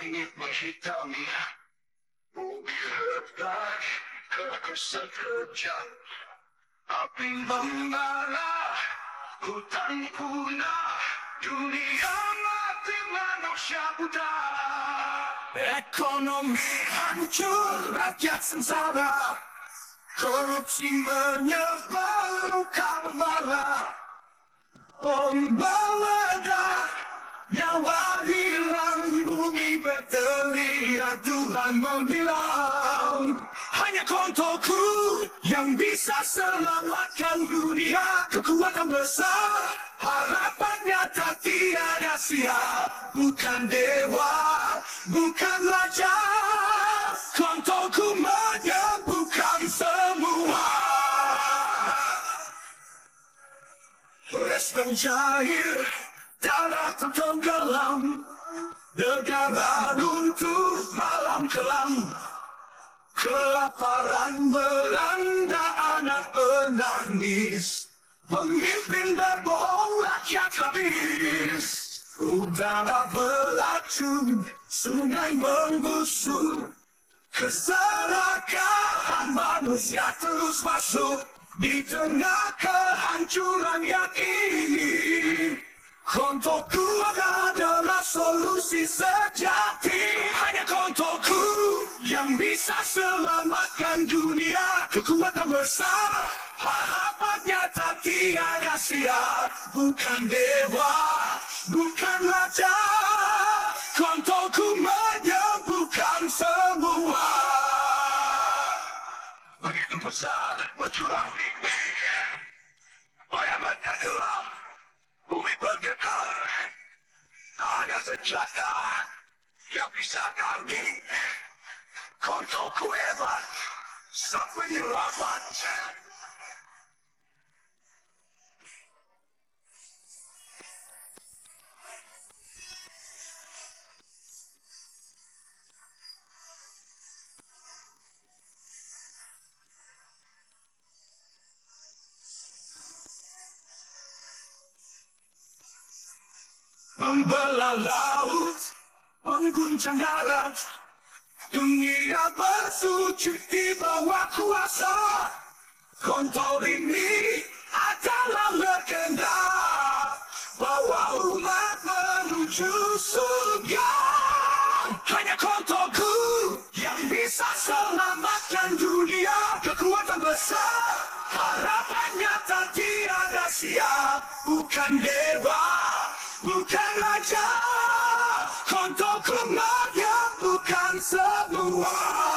langit menghitami bumi retak, kekusan kejam. Api membara, hutan punah, dunia mati manusia buta. Ekonomi hancur, rakyat sengsara, korupsi menyebar luka membara. Pembalada, nyawa hilang, bumi berteriak, Tuhan menghilang. Hanya kontoku yang bisa selamatkan dunia. Kekuatan besar, harapan nyata tiada sia. Bukan dewa, bukan raja, kontoku menyembuhkan semua. Beras mencair, darah tenggelam, negara runtuh malam kelam. Kelaparan melanda, anak menangis, pemimpin berbohong, rakyat habis. Udara beracun, sungai menggusur, keserakahan manusia terus masuk. Di tengah kehancuran yang ini, kontoku adalah solusi sejati. Hanya kontoku yang bisa selamatkan dunia. Kekuatan besar, harapan nyata tiada sia. Bukan dewa, bukan raja, kontoku menyembuhkan semua. Begitu besar berjuang mimpi, bayangannya gelap, bumi bergetar. Hanya senjata yang bisa kami, kontoku hebat, sang penyelamat. Membelah laut, mengguncang darat, dunia bersujud di bawah kuasa. Kontor ini adalah legenda, bawa umat menuju surga. Hanya kontorku yang bisa selamatkan dunia. Kekuatan besar, harapan nyata tiada sia. Bukan dewa, bukan raja, kontoku menyembuhkan semua.